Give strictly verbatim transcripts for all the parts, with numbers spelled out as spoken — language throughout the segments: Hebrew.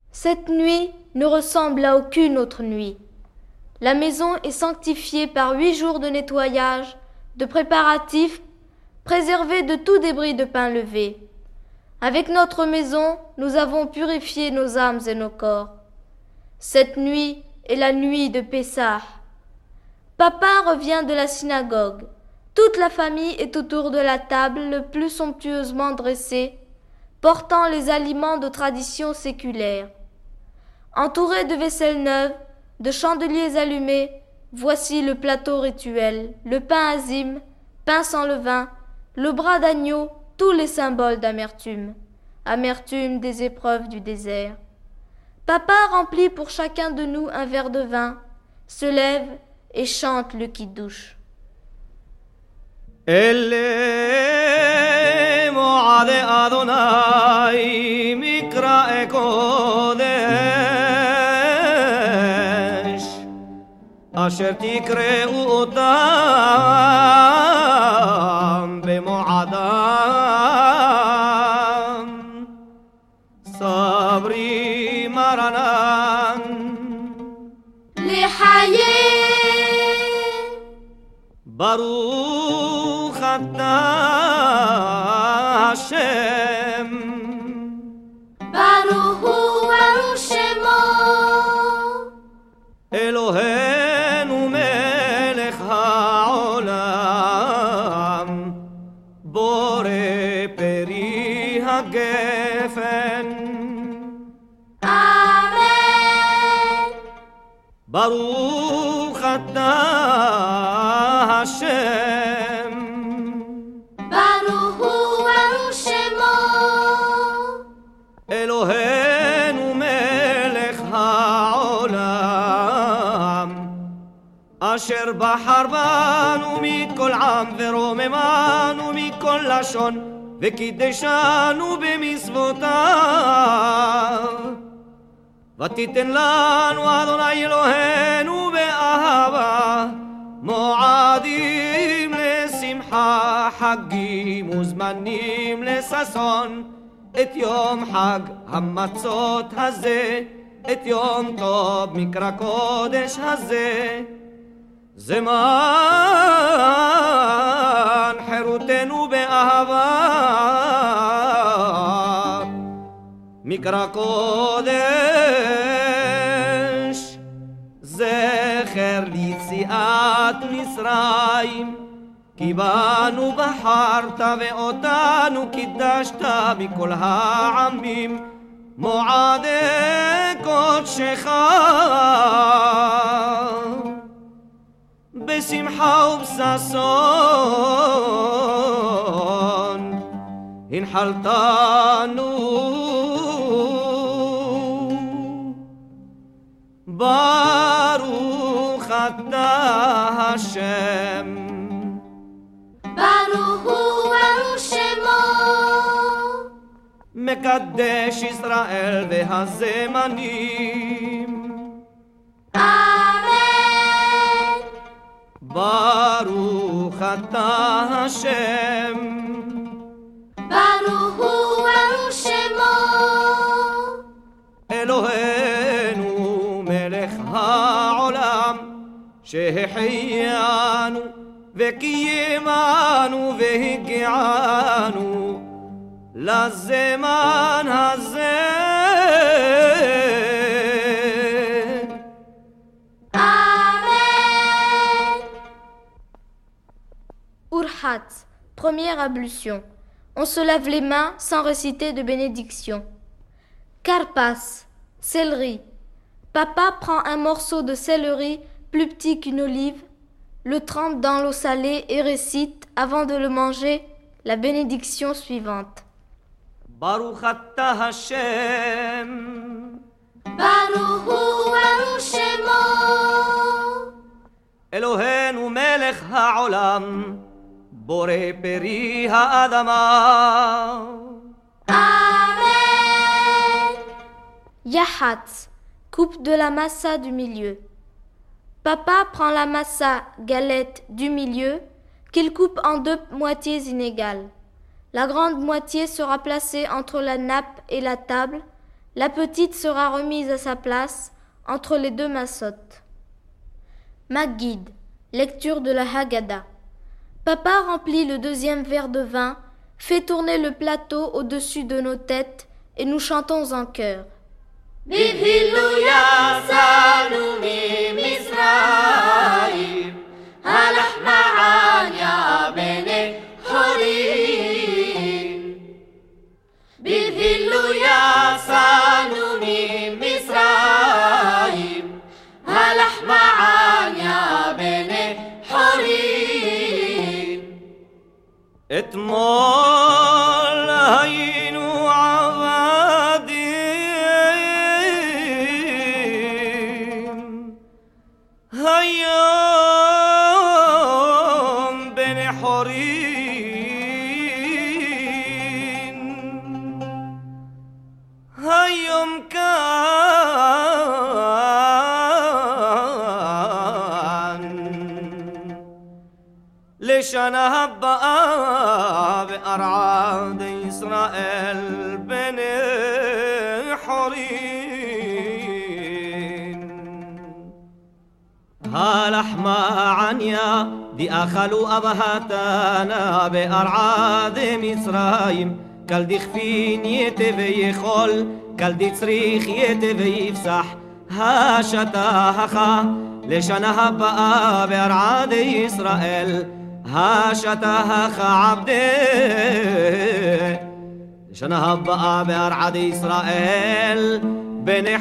Cette nuit ne ressemble à aucune autre nuit. La maison est sanctifiée par huit jours de nettoyage, de préparatifs, préservée de tout débris de pain levé. Avec notre maison, nous avons purifié nos âmes et nos corps. Cette nuit est la nuit de Pessah. Papa revient de la synagogue. Toute la famille est autour de la table le plus somptueusement dressée, portant les aliments de tradition séculaire. Entouré de vaisselle neuve, de chandeliers allumés, voici le plateau rituel, le pain azim, pain sans levain, le bras d'agneau, tous les symboles d'amertume, amertume des épreuves du désert. Papa remplit pour chacun de nous un verre de vin, se lève et chante le kiddush. אלה מועדי אדוני מקראי קודש אשר תקראו אותם במועדם סברי מרנן לחיי ברוך אתה השם ברוך הוא שמו אלוהינו מלך העולם בורא פרי הגפן אמן ברוך אתה השם ברוך הוא שמו אלוהינו מלך העולם אשר בחר בנו מכל עם ורוממנו מכל לשון וקידשנו במצוותיו ותיתן לנו אדוני אלוהינו באהבה מועדים לשמחה חגים וזמנים לששון את יום חג המצות הזה את יום טוב מקרא קודש הזה זמן חירותנו באהבה מקרא קודש זכר ליציאת מצרים כי בנו בחרת ואותנו קידשת מכל העמים מועדי קודשך בשמחה ובששון הנחלתנו ברוך אתה השם ברוך הוא שמו מקדש ישראל והזמנים אמן ברוך אתה השם ברוך הוא שמו אלוהינו מלך העולם שהחיינו וקיימנו והגיענו לזמן הזה Amen. Urhat, première ablution. On se lave les mains sans réciter de bénédiction. Karpas, céleri. Papa prend un morceau de céleri plus petit qu'une olive, le trempe dans l'eau salée et récite, avant de le manger, la bénédiction suivante. Baruch ata Hashem Baruch hu shemo Eloheinu melech ha'olam Borei peri ha'adama Amen. Yahat, coupe de la massa du milieu. Papa prend la massa, galette, du milieu, qu'il coupe en deux moitiés inégales. La grande moitié sera placée entre la nappe et la table, La petite sera remise à sa place entre les deux massottes. Maggid, lecture de la Haggadah. Papa remplit le deuxième verre de vin, fait tourner le plateau au-dessus de nos têtes et nous chantons en chœur. Bibhilu yasanu mimisraim halach ma'an ya bene horim. Bibhilu yasanu mimisraim halach ma'an ya bene horim. אתמול היינו עבדים, היום בני חורין, היום כאן לשנה הבאה בארעד ישראל בני חורין. הלחמה עניה דאכלו אבהתנה בארעד מצרים, כל דכפין יתה ויכול, כל דצריך יתה ויפסח, השתהך לשנה הבאה בארעד ישראל, השתהך עבדי לשנה הבאה בארעד ישראל בני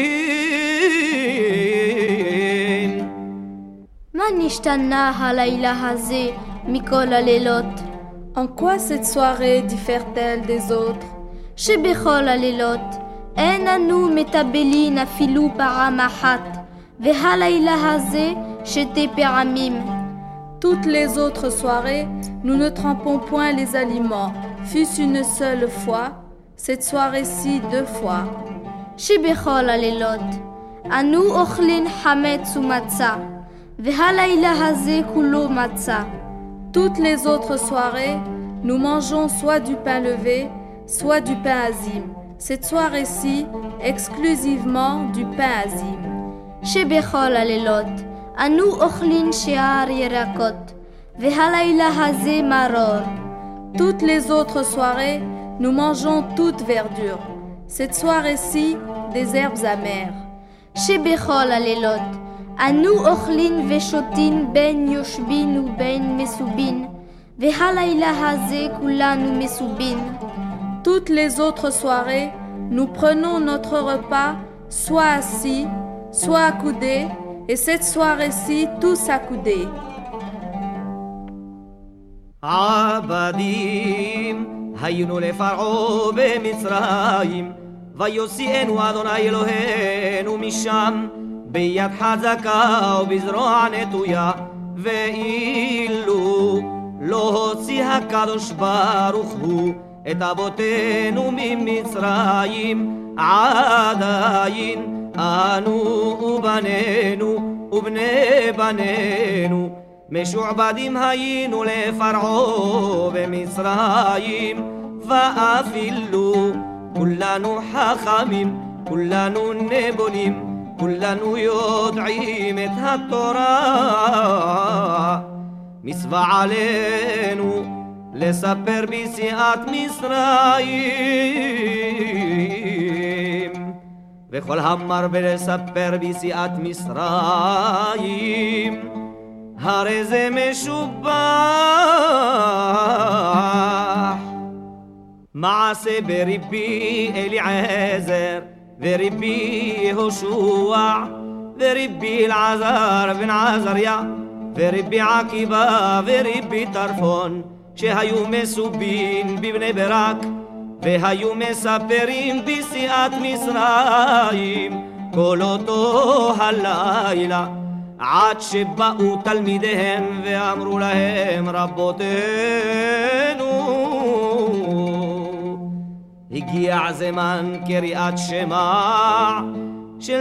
חורין. מה נשתנה הלילה הזה מכל הלילות? En quoi cette soirée diffère-t-elle des autres? שבכל הלילות אין אנו מטבלין אפילו פעם אחת, והלילה הזה שתי פעמים. Toutes les autres soirées, nous ne trempons point les aliments, fût-ce une seule fois, cette soirée-ci deux fois. שבכל הלילות אנו אוכלין חמץ ומצה, והלילה הזה כולו מצה. Toutes les autres soirées, nous mangeons soit du pain levé, soit du pain azim. Cette soirée-ci, exclusivement du pain azim. שבכל הלילות אנו אוכלין שאר ירקות, והלילה הזה מרור. Toutes les autres soirées, nous mangeons toute verdure. Cette soirée-ci, des herbes amères. שבכל הלילות אנו אוכלין ושותין בין יושבין ובין מסובין, והלילה הזה כולנו מסובין. Toutes les autres soirées, nous prenons notre repas soit assis, soit accoudés, et cette soirée-ci tous accoudés. עבדים היינו לפרעה במצרים, ויוציאנו אדוני אלוהינו משם ביד חזקה ובזרוע נטויה, ואילו לא הוציא הקדוש ברוך הוא את אבותינו ממצרים, עדיין אנו ובנינו ובני בנינו משועבדים היינו לפרעה במצרים, ואפילו כולנו חכמים, כולנו נבונים, כולנו יודעים את התורה. מצווה עלינו לספר ביציאת מצרים, וכל המרבה לספר ביציאת מצרים הרי זה משובח. מעשה ברבי אליעזר ורבי יהושע ורבי אלעזר בן עזריה ורבי עקיבא ורבי טרפון, שהיו מסובין בבני ברק והיו מספרים ביציאת מצרים כל אותו הלילה, עד שבאו תלמידיהם ואמרו להם, רבותינו, הגיע זמן קריאת שמע של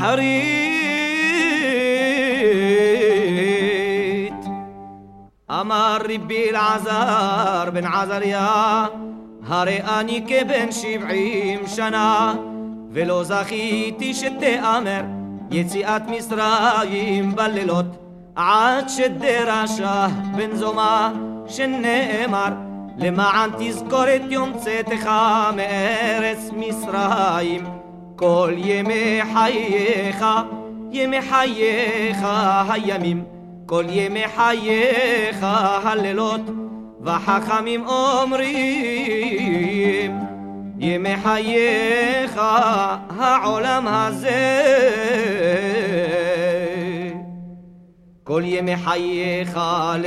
שחרית. אמר רבי אלעזר בן עזריה, הרי אני כבן שבעים שנה, ולא זכיתי שתאמר יציאת מצרים בלילות, עד שדרשה בן זומא שנאמר, למען תזכור את יום צאתך מארץ מצרים. כל ימי חייך, ימי חייך הימים, כל ימי חייך הלילות, וחכמים אומרים ימי חייך העולם הזה. כל ימי חייך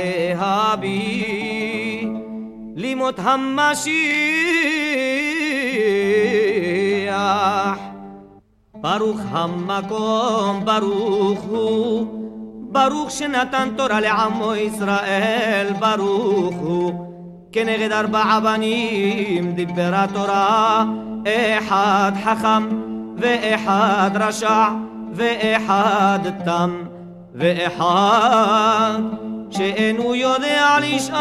להביא לימות המשיח. ברוך המקום, ברוך הוא, ברוך שנתן תורה לעמו ישראל, ברוך הוא. כנגד ארבעה בנים דיברה תורה, אחד חכם ואחד רשע ואחד תם ואחד שאינו יודע לשאול.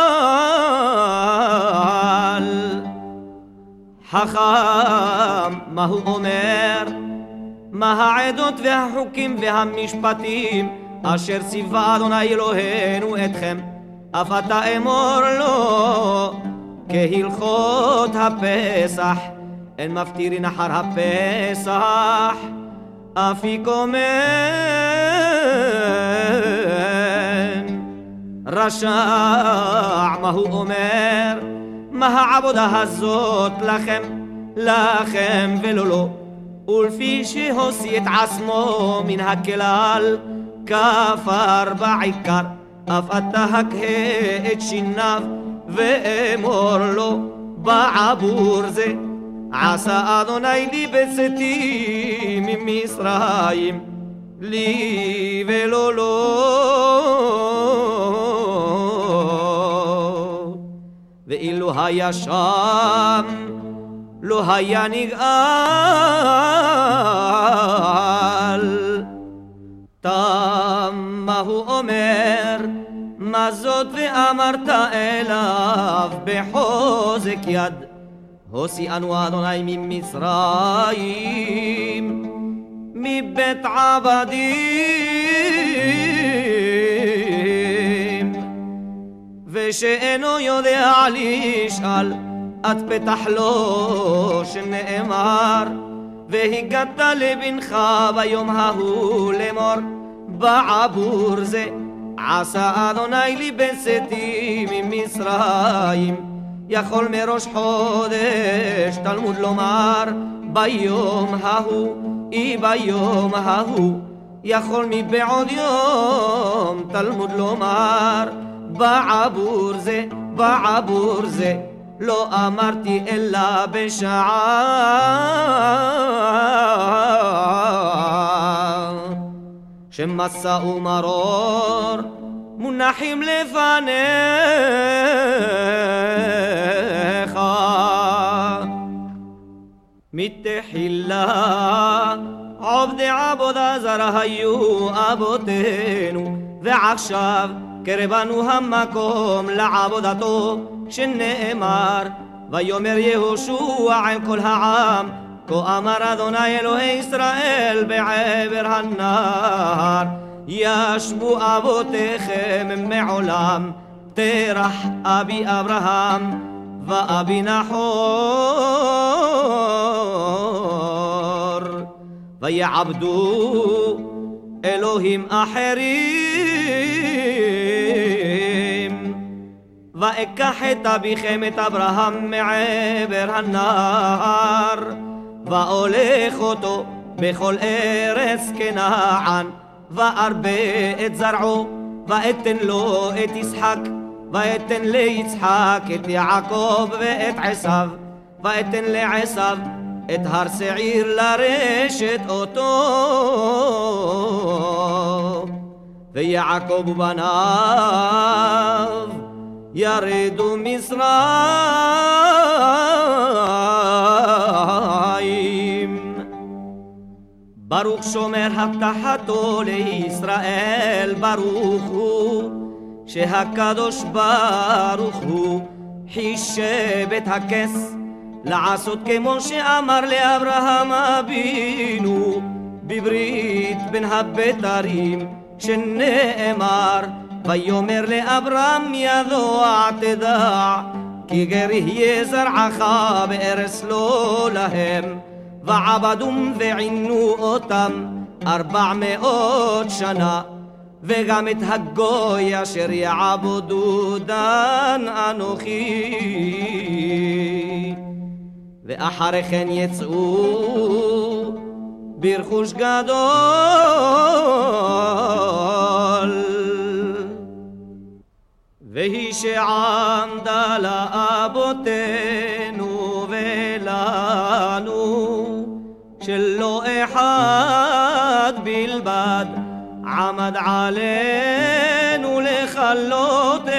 חכם מה הוא אומר? מה העדות והחוקים והמשפטים אשר ציווה אדוני אלוהינו אתכם, אף אתה אמור לו כהלכות הפסח, אין מפטירין אחר הפסח. אפיקומן רשע מה הוא אומר? מה העבודה הזאת לכם, לכם ולא לו, ולפי שהוציא את עצמו מן הכלל כפר בעיקר, אף אתה הקהה את שיניו ואמור לו בעבור זה, עשה אדוני לי בצאתי ממצרים, לי ולא לו. ואילו היה שם לא היה נגאל. תם מה הוא אומר? מה זאת ואמרת אליו בחוזק יד, הוציאנו אדוני ממצרים מבית עבדים, ושאינו יודע לשאל עד פתח לו שנאמר, והגעת לבנך ביום ההוא לאמור, בעבור זה עשה אדוני לי בצאתי ממצרים. יכול מראש חודש תלמוד לומר ביום ההוא, אי ביום ההוא. יכול מבעוד יום תלמוד לומר בעבור זה, בעבור זה. לא אמרתי אלא בשעה שמסע ומרור מונחים לפניך. מתחילה עובדי עבודה זרה היו אבותינו, ועכשיו קרבנו המקום לעבודתו, שנאמר ויאמר יהושע עם כל העם, כה אמר אדוני אלוהי ישראל בעבר הנהר, ישבו אבותיכם מעולם, תרח אבי אברהם ואבי נחור, ויעבדו אלוהים אחרים. ואקח את אביכם את אברהם מעבר הנהר, ואולך אותו בכל ארץ כנען, וארבה את זרעו, ואתן לו את יצחק, ואתן ליצחק את יעקב ואת עשיו, ואתן לעשיו את הר שעיר לרשת אותו. ויעקב ובניו ירדו מצרים. ברוך שומר הבטחתו לישראל, ברוך הוא שהקדוש ברוך הוא חישב את הכס לעשות כמו שאמר לאברהם אבינו בברית בין הבתרים שנאמר ויאמר לאברהם ידוע תדע כי גר יהיה זרעך בארץ לא להם ועבדום ועינו אותם ארבע מאות שנה וגם את הגוי אשר יעבדו דן אנוכי ואחרי כן יצאו ברכוש גדול והיא שעמדה לאבותינו ולנו שלא אחד בלבד עמד עלינו לכלותנו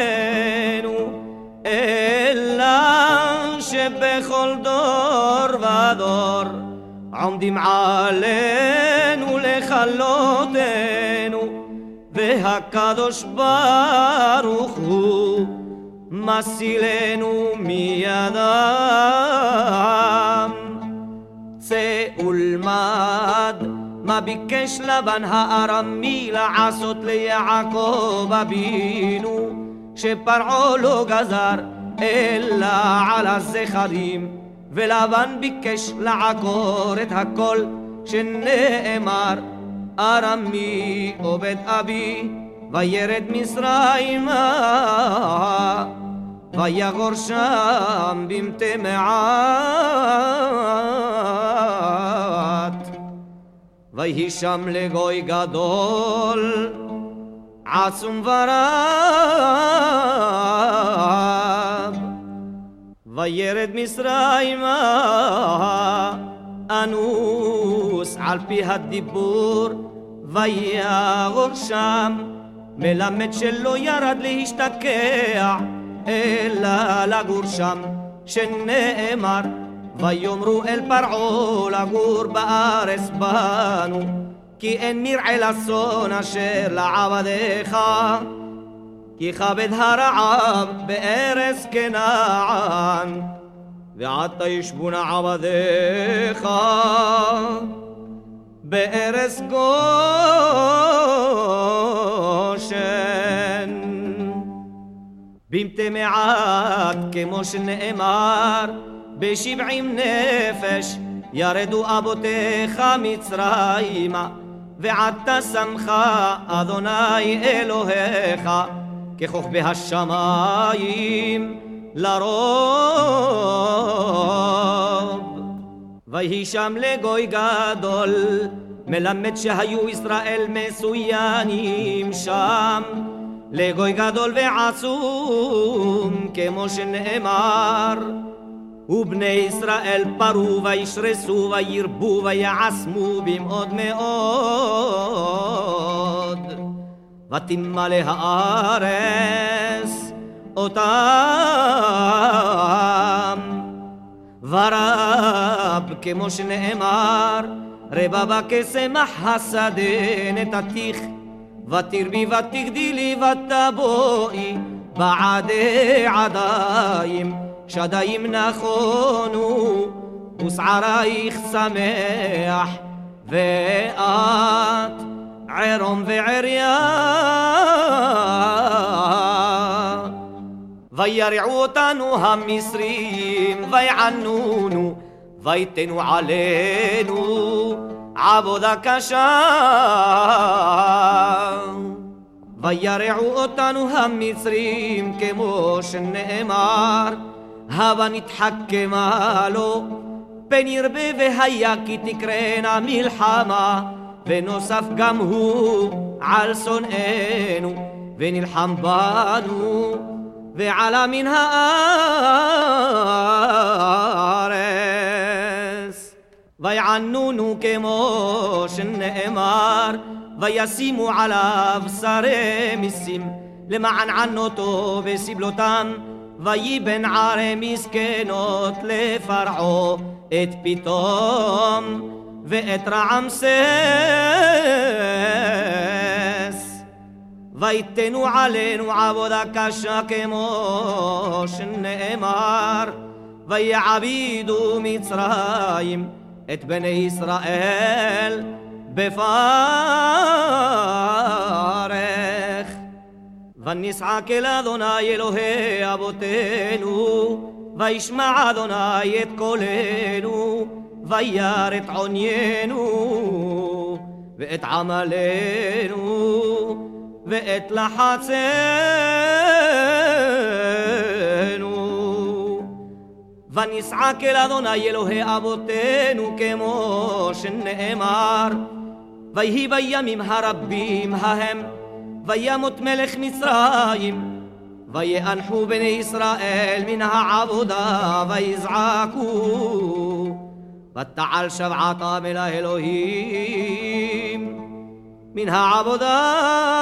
אלא שבכל דור ודור עומדים עלינו לכלותנו והקדוש ברוך הוא מסילנו מידם צא ולמד מה ביקש לבן הארמי לעשות ליעקב אבינו שפרעה לא גזר אלא על הזכרים ולבן ביקש לעקור את הכל שנאמר ארמי עובד אבי וירד מצרימה ויגור שם במתי מעט ויהי שם לגוי גדול עצום ורב וירד מצרימה אנוס על פי הדיבור ויגור שם מלמד שלא ירד להשתקע אלא לגור שם שנאמר ויאמרו אל פרעה לגור בארץ בנו כי אין מרעה לשון אשר לעבדיך כי כבד הרעב בארץ כנען ועתה ישבון עבדיך בארץ גושן במתי מעט כמו שנאמר בשבעים נפש ירדו אבותיך מצרימה ועתה שמחה אדוני אלוהיך ככוכבי השמיים לרוב ויהי שם לגוי גדול מלמד שהיו ישראל מסוינים שם לגוי גדול ועצום כמו שנאמר ובני ישראל פרו וישרסו וירבו ויעצמו במאוד מאוד ותמלא הארץ אותם ורב כמו שנאמר רבבה כשמח השדה נתתיך ותרבי ותגדילי ותבואי בעדי עדיים שדיים נכונו ושערייך שמח ואת ערום ועריה וירעו אותנו המצרים ויענונו ויתנו עלינו עבודה קשה וירעו אותנו המצרים כמו שנאמר הבה נתחכמה לו פן ירבה והיה כי תקרנה מלחמה ונוסף גם הוא על שונאינו ונלחם בנו ועלה מן הארץ ויענונו כמו שנאמר וישימו עליו שרי מיסים למען ענותו וסבלותם ויבן ערי מסכנות לפרעה את פתאום ואת רעמסס ויתנו עלינו עבודה קשה כמו שנאמר ויעבידו מצרים את בני ישראל בפרך. ונשעק אל אדוני אלוהי אבותינו, וישמע אדוני את קולנו, וירא את עוניינו ואת עמלנו ואת לחצנו. ונשעק אל אדוני אלוהי אבותינו כמו שנאמר, ויהי בימים הרבים ההם וימות מלך מצרים, ויאנחו בני ישראל מן העבודה ויזעקו, ותעל שבעתם אל האלוהים מן העבודה.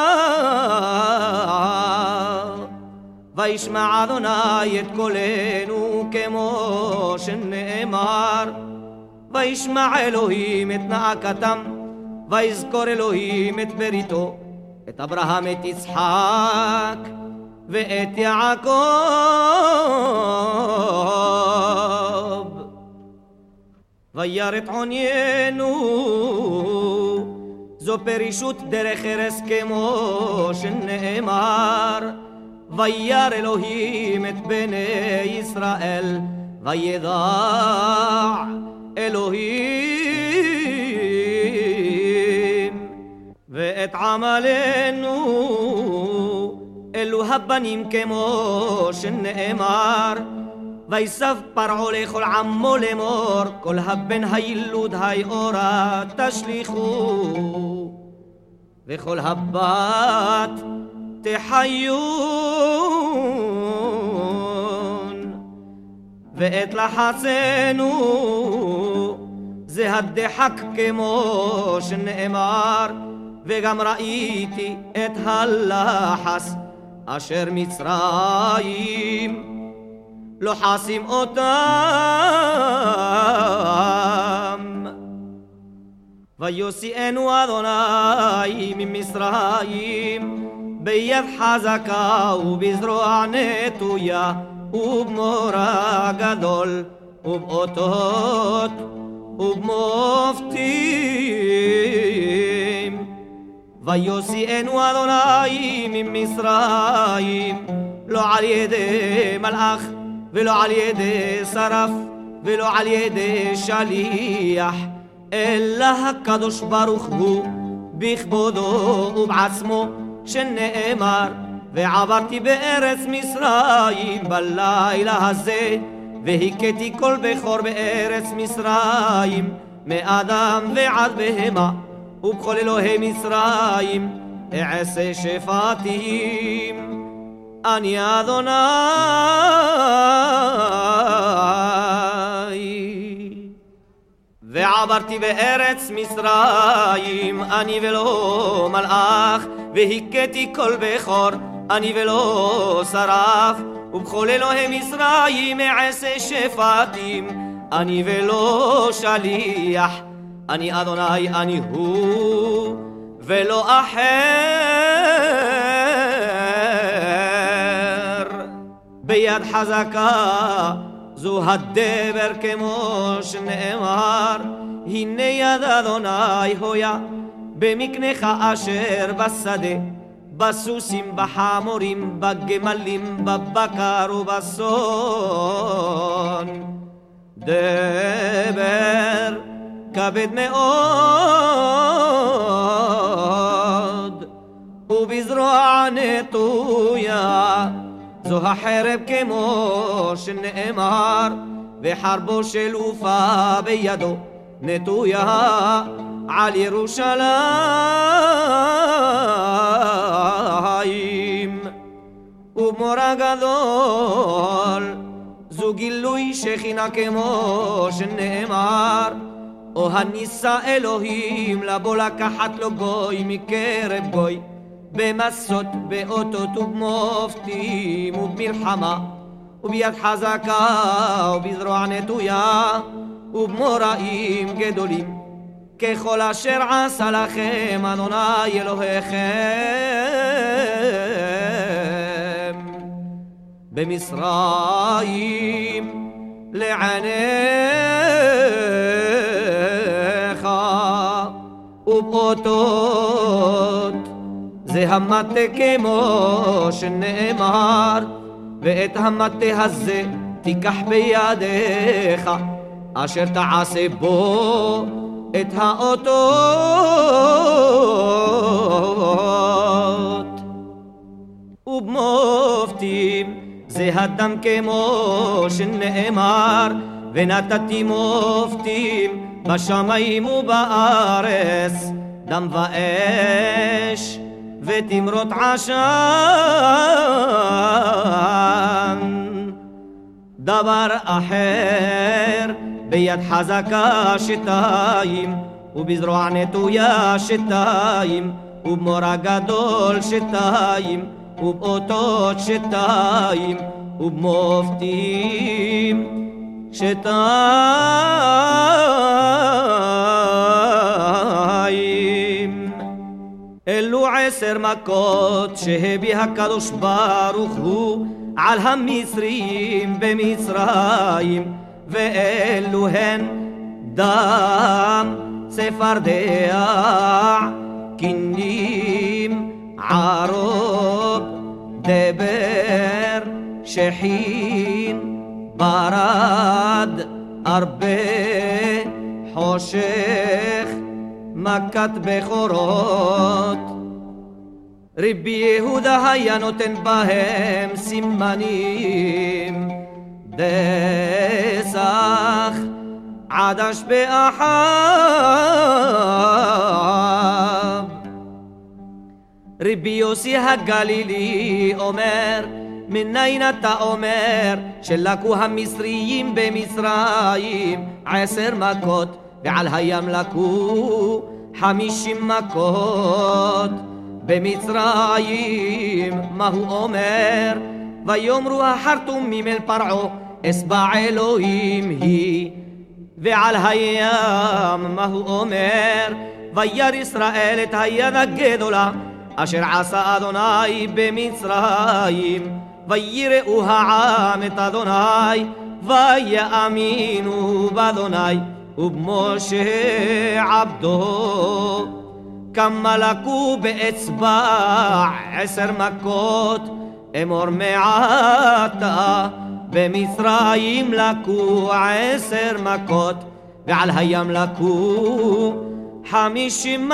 וישמע אדוני את קולנו כמו שנאמר, וישמע אלוהים את נאקתם, ויזכור אלוהים את בריתו, את אברהם את יצחק ואת יעקב. וירא את עוניינו, זו פרישות דרך ארץ כמו שנאמר, וירא אלוהים את בני ישראל, וידע אלוהים ואת עמלנו. אלו הבנים כמו שנאמר, ויסב פרעה לכל עמו לאמור, כל הבן הילוד היאורה תשליכו, וכל הבת תחיון. ואת לחצנו זה הדחק כמו שנאמר, וגם ראיתי את הלחס אשר מצרים לוחסים אותם. ויוציאנו אדוני ממצרים ביד חזקה ובזרוע נטויה ובמורא גדול ובאותות ובמופתים. ויוציאנו אדוני ממצרים לא על ידי מלאך ולא על ידי שרף ולא על ידי שליח, אלא הקדוש ברוך הוא בכבודו ובעצמו, שנאמר ועברתי בארץ מצרים בלילה הזה, והכיתי כל בכור בארץ מצרים, מאדם ועד בהמה, ובכל אלוהי מצרים אעשה שפטים. אני אדוני. ועברתי בארץ מצרים, אני ולא מלאך, והכיתי כל בכור, אני ולא שרף, ובכל אלוהי מצרים אעשה שפטים. אני ולא שליח, אני אדוני, אני הוא ולא אחר. ביד חזקה זו הדבר כמו שנאמר, הנה יד אדוני הויה במקנך אשר בשדה, בסוסים, בחמורים, בגמלים, בבקר ובצאן. דבר כבד מאוד ובזרוע נטויה, זו החרב כמו שנאמר, וחרבו של עופה בידו נטויה על ירושלים. ומורא גדול זו גילוי שכינה כמו שנאמר, או הניסה אלוהים לבוא לקחת לו גוי מקרב גוי, במסות, באותות ובמופתים ובמלחמה, וביד חזקה ובזרוע נטויה ובמוראים גדולים, ככל אשר עשה לכם אדוני אלוהיכם במצרים, לעיניך ובאותות זה המטה כמו שנאמר ואת המטה הזה תיקח בידיך אשר תעשה בו את האותות ובמופתים זה הדם כמו שנאמר ונתתי מופתים בשמיים ובארץ דם ואש ותמרות עשן דבר אחר ביד חזקה שתיים ובזרוע נטויה שתיים ובמורה גדול שתיים ובאותות שתיים ובמופתים שתיים אלו עשר מכות שהביא הקדוש ברוך הוא על המצרים במצרים ואלו הן דם צפרדע כינים ערוב דבר שחין ברד הרבה חושך מכת בכורות רבי יהודה היה נותן בהם סימנים דסח עדש באחב רבי יוסי הגלילי אומר מניין אתה אומר שלקו המצריים במצרים עשר מכות ועל הים לקו חמישים מכות במצרים מה הוא אומר ויאמרו החרטומים אל פרעה אסבע אלוהים היא ועל הים מה הוא אומר וירא ישראל את היד הגדולה אשר עשה אדוני במצרים ויראו העם את אדוני ויאמינו באדוני ובמשה עבדו כמה לקו באצבע עשר מכות אמור מעתה במצרים לקו עשר מכות ועל הים לקו חמישים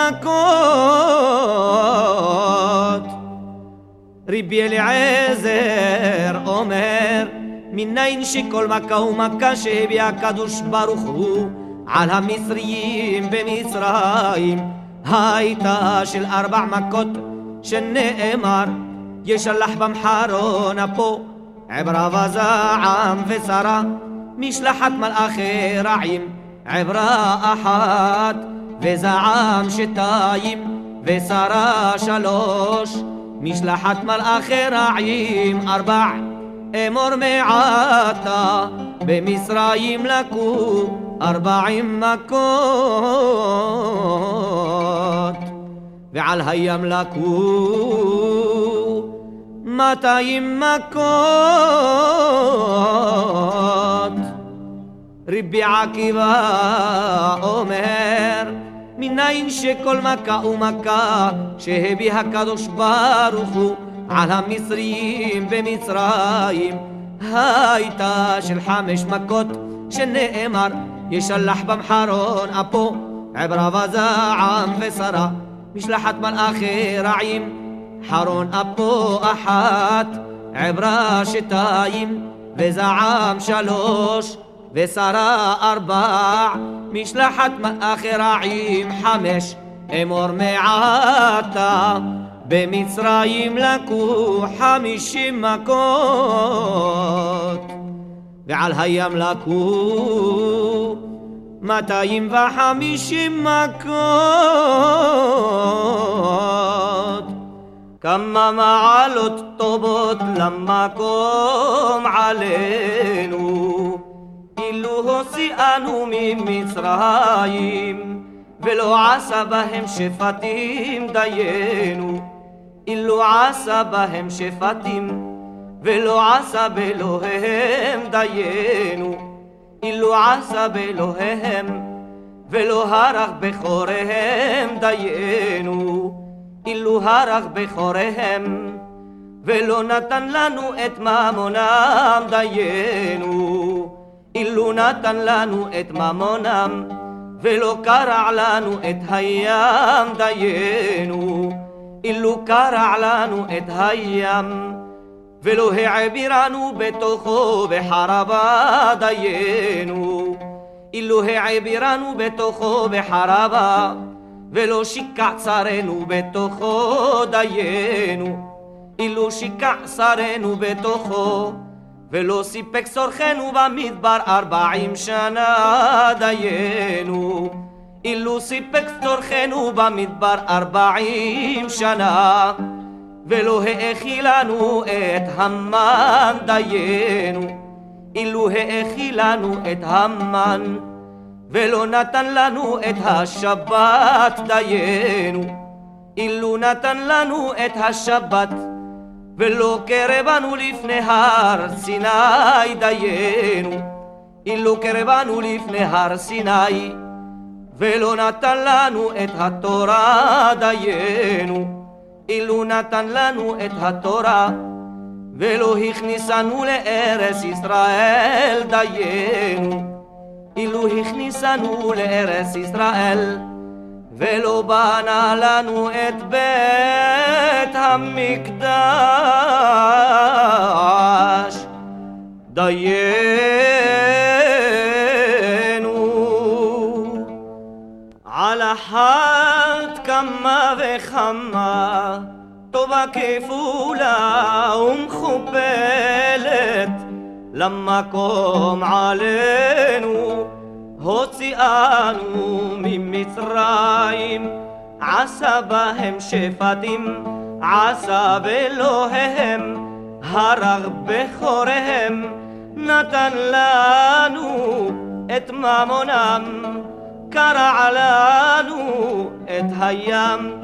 מכות רבי אליעזר אומר מניין שכל מכה ומכה שהביא הקדוש ברוך הוא על המצריים במצרים הייתה של ארבע מכות שנאמר ישלח במחרון אפו עברה וזעם ושרה משלחת מלאכי רעים עברה אחת וזעם שתיים ושרה שלוש משלחת מלאכי רעים ארבע אמור מעתה במצרים לקו ארבעים מכות ועל הים לקו מאתיים מכות רבי עקיבא אומר מניין שכל מכה ומכה שהביא הקדוש ברוך הוא על המצרים במצרים הייתה של חמש מכות שנאמר ישלח במחרון אפו עברה וזעם ושרה משלחת מלאכי רעים חרון אפו אחת עברה שתיים וזעם שלוש ושרה ארבע משלחת מלאכי רעים חמש אמור מעתה במצרים לקו חמישים מכות ועל הים לקו מאתיים וחמישים מכות כמה מעלות טובות למקום עלינו אילו הוציאנו ממצרים ולא עשה בהם שפטים דיינו אילו עשה בהם שפטים ולא עשה באלוהיהם דיינו אילו עשה באלוהיהם ולא הרג בכוריהם דיינו, אילו הרג בכוריהם ולא נתן לנו את ממונם דיינו, אילו נתן לנו את ממונם ולא קרע לנו את הים דיינו, אילו קרע לנו את הים ולא העבירנו בתוכו בחרבה דיינו, אילו העבירנו בתוכו בחרבה ולא שיקע שרנו בתוכו דיינו, אילו שיקע שרנו בתוכו ולא סיפק צורכנו במדבר ארבעים שנה דיינו, אילו סיפק צורכנו במדבר ארבעים שנה ולא האכילנו את המן דיינו, אילו האכילנו את המן ולא נתן לנו את השבת דיינו, אילו נתן לנו את השבת ולא קרבנו לפני הר סיני דיינו, אילו קרבנו לפני הר סיני ולא נתן לנו את התורה דיינו, אילו נתן לנו את התורה ולא הכניסנו לארץ ישראל דיינו, אילו הכניסנו לארץ ישראל ולא בנה לנו את בית המקדש דיינו. על אחת כמה וכמה טובה כפולה ומכופלת למקום עלינו הוציאנו ממצרים, עשה בהם שפטים, עשה באלוהיהם, הרג בכוריהם, נתן לנו את ממונם, קרע לנו את הים,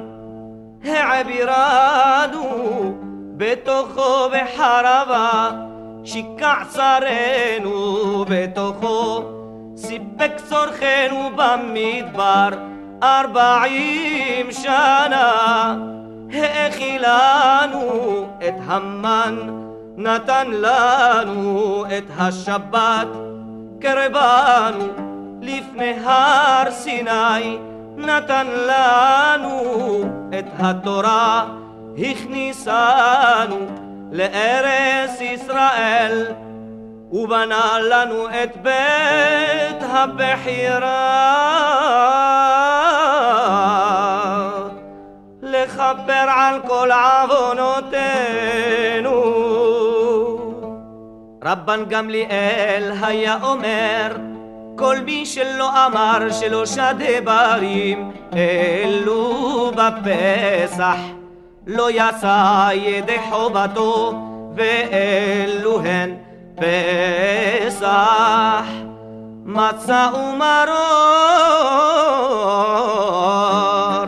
העבירנו בתוכו בחרבה, שיקע שרנו בתוכו, סיפק צורכנו במדבר ארבעים שנה, האכילנו את המן, נתן לנו את השבת, קרבנו לפני הר סיני, נתן לנו את התורה, הכניסנו לארץ ישראל, ובנה לנו את בית הבחירה, לכפר על כל עוונותינו. רבן גמליאל היה אומר, כל מי שלא אמר שלושה דברים אלו בפסח, לא יצא ידי חובתו, ואלו הן פסח, מצה ומרור.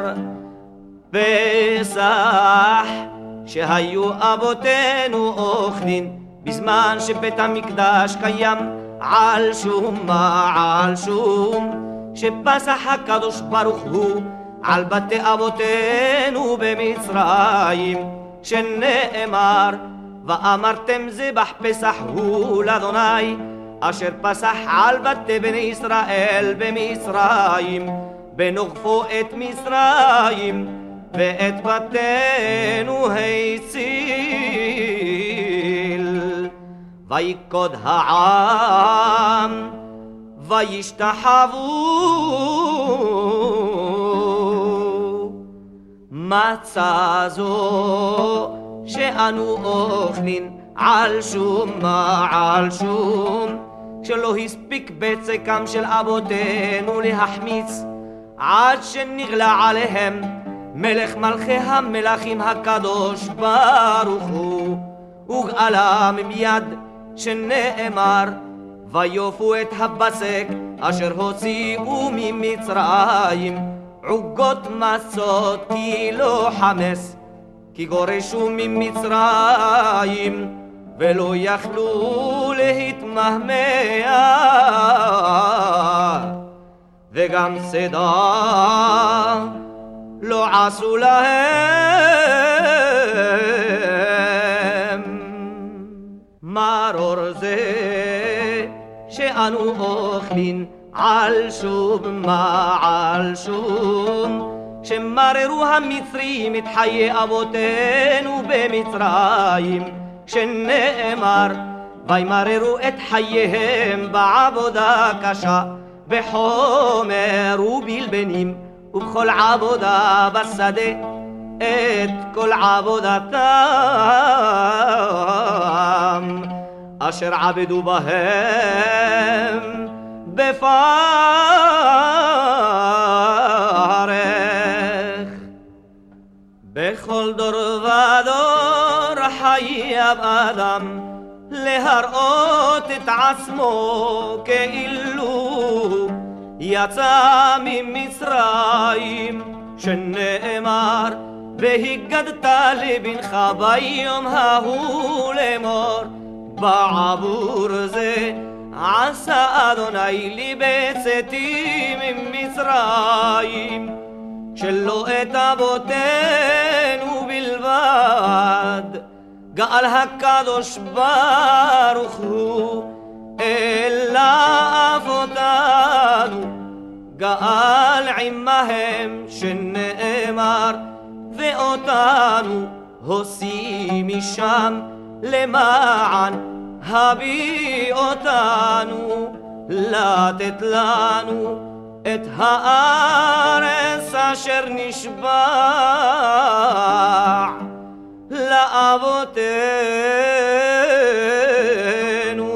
פסח שהיו אבותינו אוכלים בזמן שבית המקדש קיים, על שום מה על שום, שפסח הקדוש ברוך הוא על בתי אבותינו במצרים, שנאמר ואמרתם זבח פסח הוא לאדוני, אשר פסח על בתי בני ישראל במצרים, בנוכחו את מצרים ואת בתינו הציל. ויקוד העם וישתחוו, מצה זו שאנו אוכלים על שום מה על שום, שלא הספיק בצקם של אבותינו להחמיץ, עד שנגלה עליהם מלך מלכי המלכים הקדוש ברוך הוא, וגאלם מיד, שנאמר ויופו את הבצק אשר הוציאו ממצרים, עוגות מצות כי לא חמס, כי גורשו ממצרים, ולא יכלו להתמהמה, וגם צידה לא עשו להם. מרור זה שאנו אוכלים על שוב מעל שום, שמררו המצרים את חיי אבותינו במצרים, שנאמר וימררו את חייהם בעבודה קשה, בחומר ובלבנים ובכל עבודה בשדה, את כל עבודתם אשר עבדו בהם בפרך. בכל דור ודור חייב אדם להראות את עצמו כאילו יצא ממצרים, שנאמר והגדת לבנך ביום ההוא לאמור, בעבור זה עשה אדוני לי בצאתי ממצרים, שלא את אבותינו בלבד גאל הקדוש ברוך הוא, אלא אף אותנו גאל עמהם, שנאמר ואותנו הוציא משם למען הביא אותנו לתת לנו את הארץ אשר נשבע לאבותינו.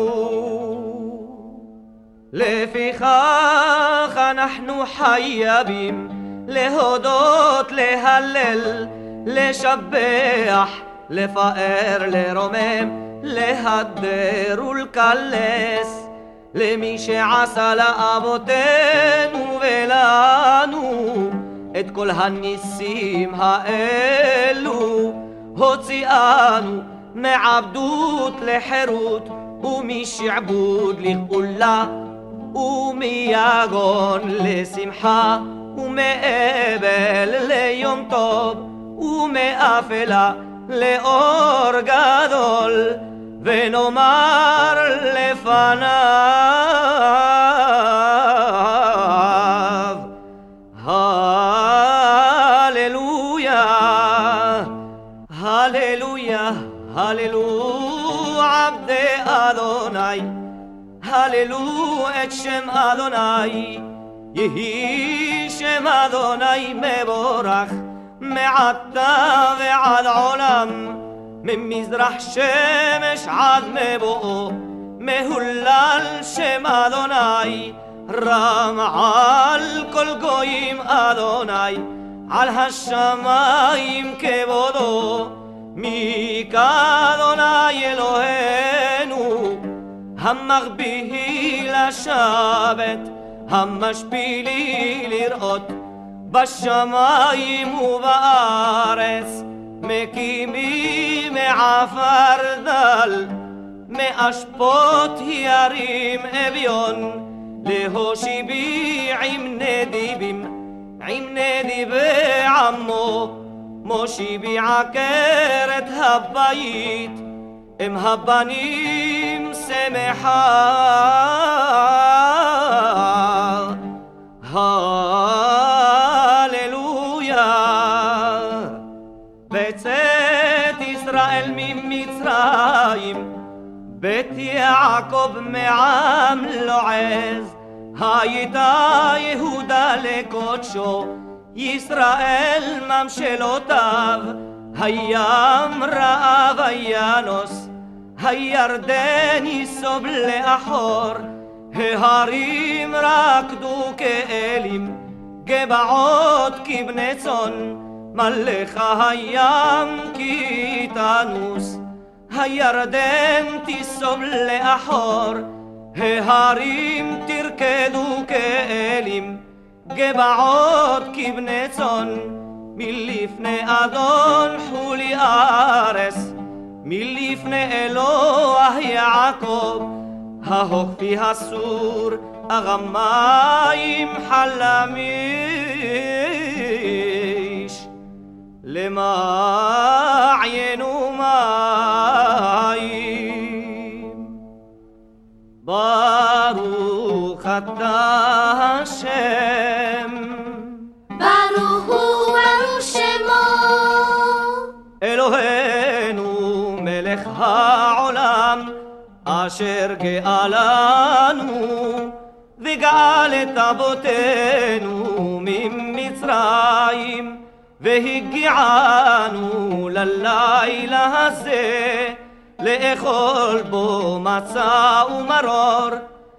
לפיכך אנחנו חייבים להודות, להלל, לשבח, לפאר, לרומם, להדר ולקלס למי שעשה לאבותינו ולנו את כל הניסים האלו, הוציאנו מעבדות לחירות ומשעבוד לגאולה, ומיגון לשמחה ומאבל ליום טוב, ומאפלה לאור גדול, ונאמר לפניו הללויה, הללויה, הללו עבדי אדוני, הללו את שם אדוני, יהי שם אדוני מבורך מעתה ועד עולם, ממזרח שמש עד מבואו, מהולל שם אדוני, רם על כל גויים אדוני, על השמיים כבודו, מי כאדוני אלוהינו, המחביא לשבת, המשפילי לראות, בשמיים ובארץ, מקימי מעפר דל, מאשפות ירים אביון, להושיבי עם נדיבים, עם נדיבי עמו, מושיבי עקרת הבית, עם הבנים שמחה. בצאת ישראל ממצרים, בית יעקב מעם לועז, הייתה יהודה לקודשו, ישראל ממשלותיו, הים רעב הינוס, הירדן יסוב לאחור, ההרים רקדו כאלים, גבעות כבני צאן, מלך הים כי תנוס, הירדן תסוב לאחור, ההרים תרקדו כאלים, גבעות כבני צאן, מלפני אדון חולי ארס, מלפני אלוה יעקב, ההופי הסור, ארמיים חלמיש, למעיין ומים. ברוך אתה השם, ברוך הוא שמו, אלוהינו מלך העולם, אשר גאה לנו וגאל את אבותינו ממצרים, והגיענו ללילה הזה לאכול בו מצה ומרור.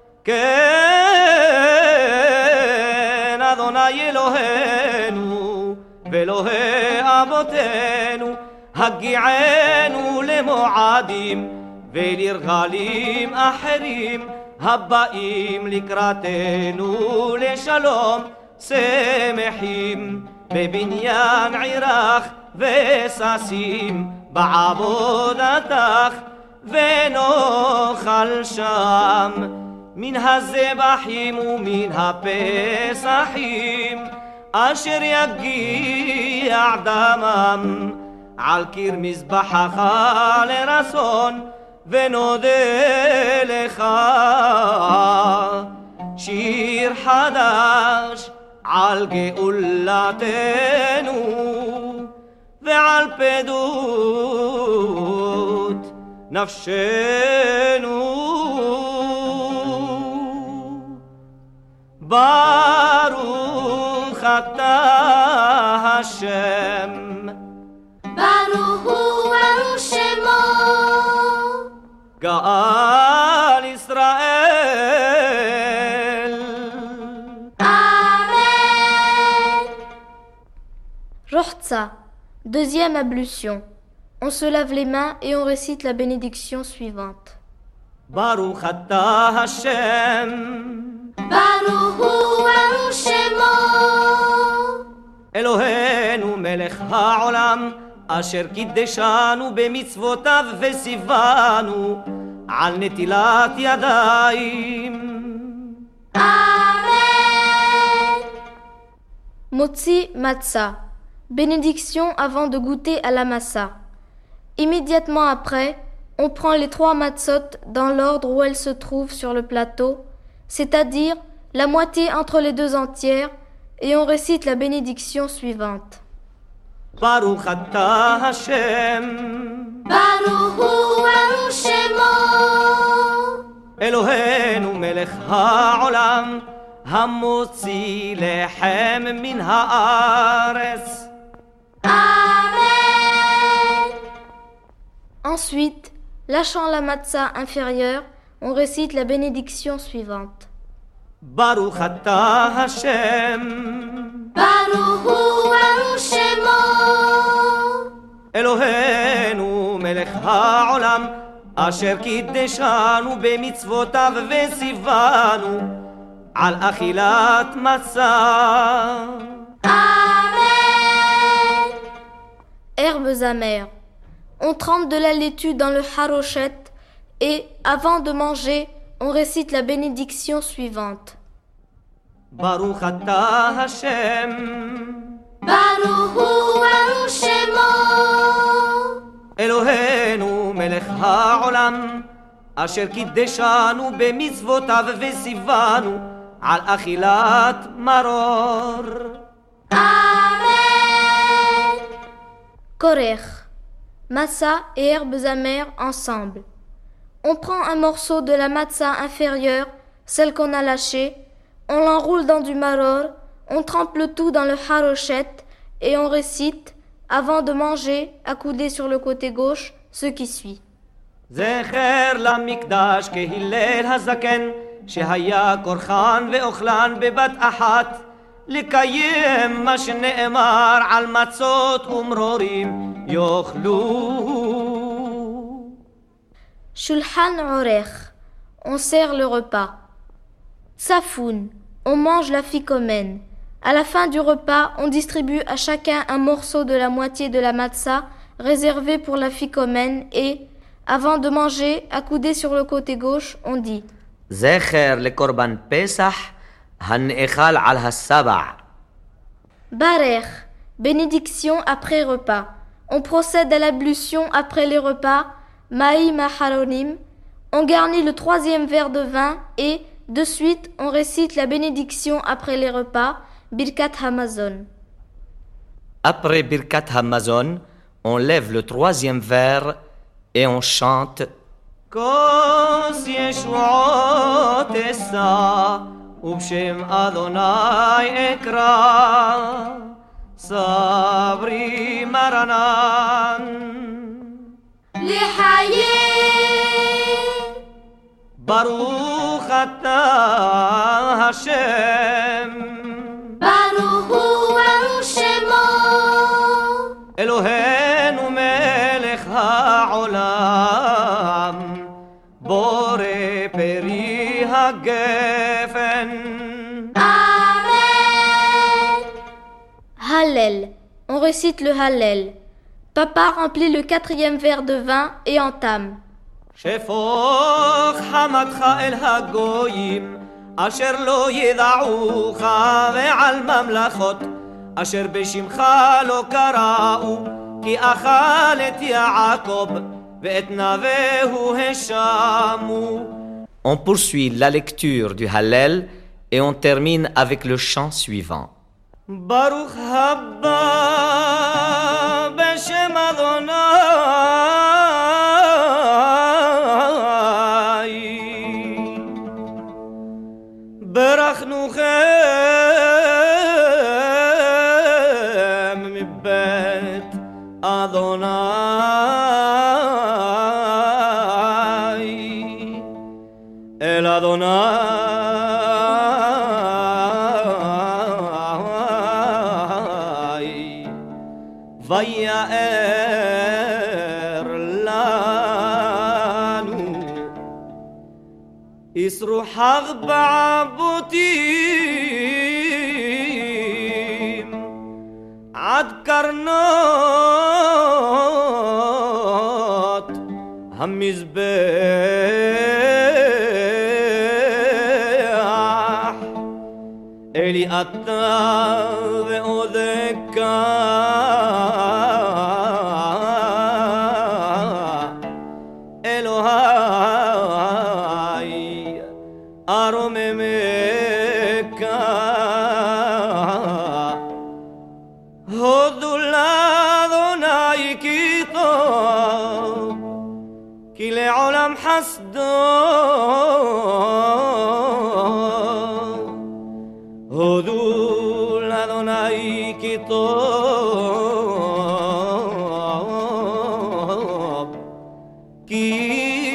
כן, אדוני אלוהינו ואלוהי אבותינו, הגיענו למועדים ולרגלים אחרים הבאים לקראתנו לשלום, שמחים בבניין עירך וששים בעבודתך, ונאכל שם מן הזבחים ומן הפסחים, אשר יגיע דמם על קיר מזבחך לרצון, ונודה לך שיר חדש על גאולתנו ועל פדות נפשנו. ברוך אתה השם, ברוך הוא שמו, גאל ישראל. אמן. Rochza, deuxième ablution. On se lave les mains et on récite la bénédiction suivante. ברוך אתה השם, ברוך הוא שמו, אלוהינו מלך העולם, אשר קידשנו במצוותיו וציוונו על נטילת ידיים. אמן. Motzi Matzah. Bénédiction avant de goûter à la massa. Immédiatement après, on prend les trois matzot dans l'ordre où elles se trouvent sur le plateau, c'est-à-dire la moitié entre les deux entières, et on récite la bénédiction suivante. ברוך אתה השם, ברוך הוא שמו, אלוהינו מלך העולם, המוציא לחם מן הארץ. אמן. Ensuite, lâchant la matzah inférieure, on récite la bénédiction suivante. ברוך אתה השם, ברוך הוא שמו, אלוהינו מלך העולם, אשר קידשנו במצוותיו וציוונו על אכילת מצה. אמן. Herbes amères. On trempe de la laitue dans le harochet et, avant de manger, on récite la bénédiction suivante. ברוך אתה השם, ברוך הוא שמו, אלוהינו מלך העולם, אשר קידשנו במצוותיו וציוונו על אכילת מרור. אמן. Korech. Massa et herbes amères ensemble. On prend un morceau de la matzah inférieure, celle qu'on a lâchée, on l'enroule dans du maror, on trempe le tout dans le harochet et on récite, avant de manger, accoudé sur le côté gauche, ce qui suit. זכר למקדש כהלל הזקן, שהיה כורחן ואוכלן בבת אחת, לקיים מה שנאמר על מצות ומרורים יאכלו. Shulchan Orech. On sert le repas. Tsafoun. On mange la ficomène. À la fin du repas, on distribue à chacun un morceau de la moitié de la matzah réservé pour la ficomène et, avant de manger, accoudé sur le côté gauche, on dit זכר לקורבן פסח הנאכל על הסבע. Barer, bénédiction après repas. On procède à l'ablution après les repas, Maï Maharonim. On garnit le troisième verre de vin et, de suite, on récite la bénédiction après les repas, Birkat Hamazon. Après Birkat Hamazon, on lève le troisième verre et on chante Kos Yeshuot Esa Ubshem Adonai Ekra Sabri Maranan לחיים Baruch Ata Hashem ברוך הוא שמו אלוהינו מלך העולם בורא פרי הגפן אמן Hallel. On récite le Hallel. Papa remplit le quatrième verre de vin et entame. שפוך חמתך אל הגויים אשר לא ידעוך ועל ממלכות אשר בשמך לא קראו כי אכל את יעקב ואת נביהו השמו. On poursuit la lecture du Hallel et on termine avec le chant suivant. ברוך הבא בשם אדוני ברכנוכם מבית אדוני אל אדוני ויאר לנו ישרוחך בעבותים עד קרנות המזבח אלי אתה ועודקה אלוהי ארוממך הודו לאדוני כי טוב כי לעולם חסדו הודו לאדוני כי טוב כי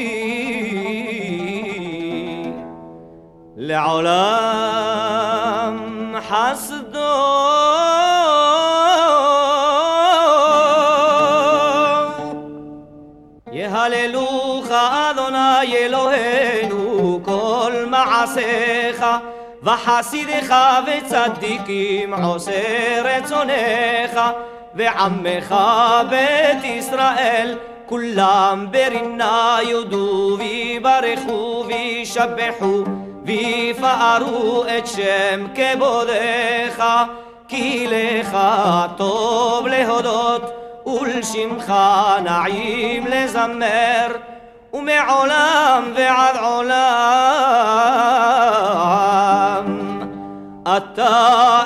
לעולם חסדו יהללוך אדוני אלוהינו כל מעשיך וחסידיך וצדיקים עושה רצונך ועמך בית ישראל כולם ברינה יודו ויברכו וישבחו ויפארו את שם כבודך כי לך טוב להודות ולשמך נעים לזמר ומעולם ועד עולם אתה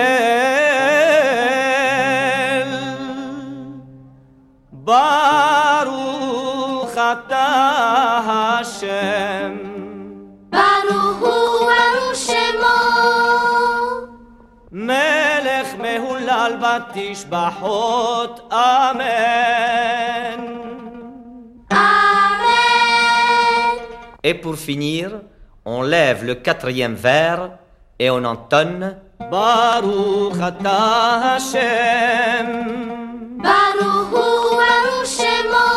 אל ברוך אתה השם ברוך הוא שמו מלך מהולל בתשבחות אמן. אמן. Et pour finir, on lève le quatrième verre et on entonne Baruch Ata Hashem. ברוך הוא שמו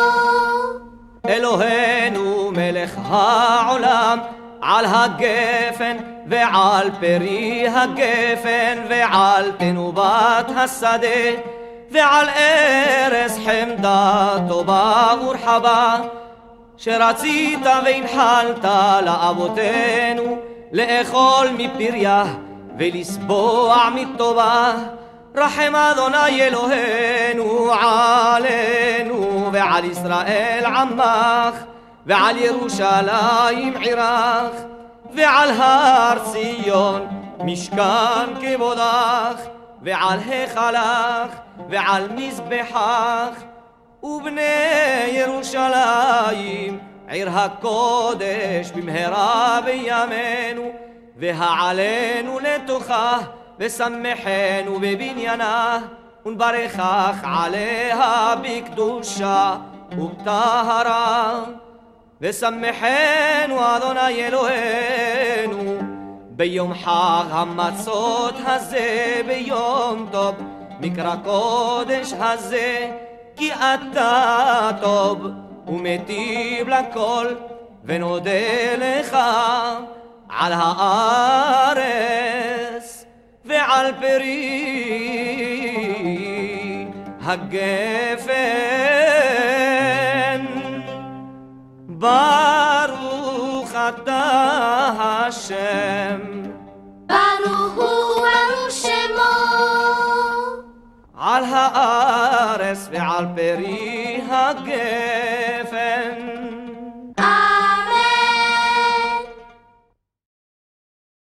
אלוהינו מלך העולם על הגפן ועל פרי הגפן ועל תנובת השדה ועל ארץ חמדה טובה ורחבה, שרצית והנחלת לאבותינו לאכול מפריה ולסבוע מטובה. רחם אדוני אלוהינו עלינו ועל ישראל עמך, ועל ירושלים עירך, ועל הר ציון משכן כבודך, ועל היכלך ועל מזבחך, ובני ירושלים עיר הקודש במהרה בימינו, והעלינו לתוכה ושמחנו בבניינה, ונברכך עליה בקדושה ובטהרה. ושמחנו אדוני אלוהינו ביום חג המצות הזה, ביום טוב מקרא קודש הזה, כי אתה טוב ומטיב לכל, ונודה לך על הארץ ועל פרי הגפן. ברוך אתה השם, ברוך הוא ברוך שמו, על הארץ ועל פרי הגפן.